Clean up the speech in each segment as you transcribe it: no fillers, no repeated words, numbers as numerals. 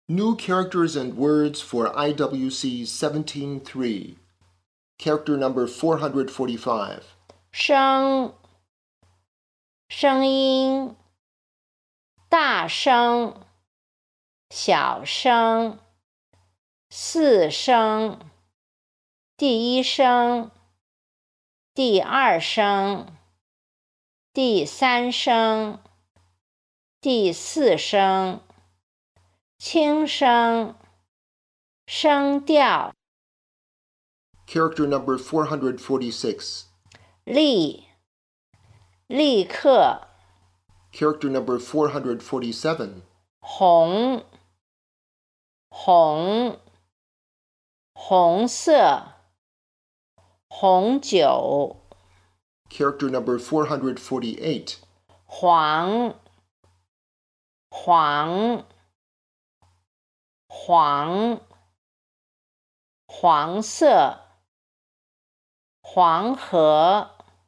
New characters and words for IWC 17-3. Character number 445. 声，声音，大声，小声，四声，第一声，第二声，第三声，第四声，轻声，声调。 Character number 446. 立，立刻。 Character number 447. 红，红，红色，红酒。 Character number 448. 黄，黄，黄，黄色，黄河，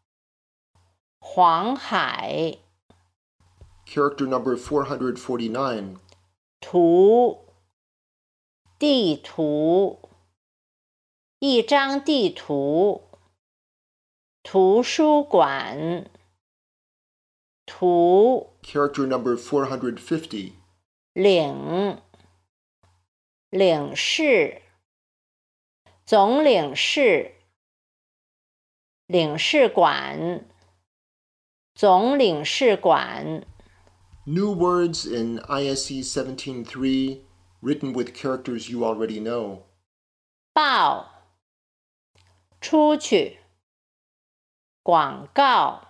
黄海。 Character number 449. 图，地图，一张地图，图书馆。图， Character number 450. 领，领事，总领事，领事馆，总领事馆。 New words in ISC 17-3, written with characters you already know. 报，出去，广告，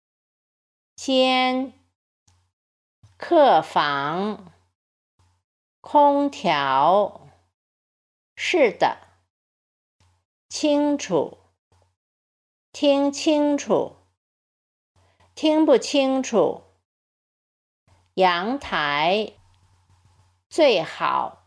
间，客房，空调，是的，清楚，听清楚，听不清楚，阳台，最好。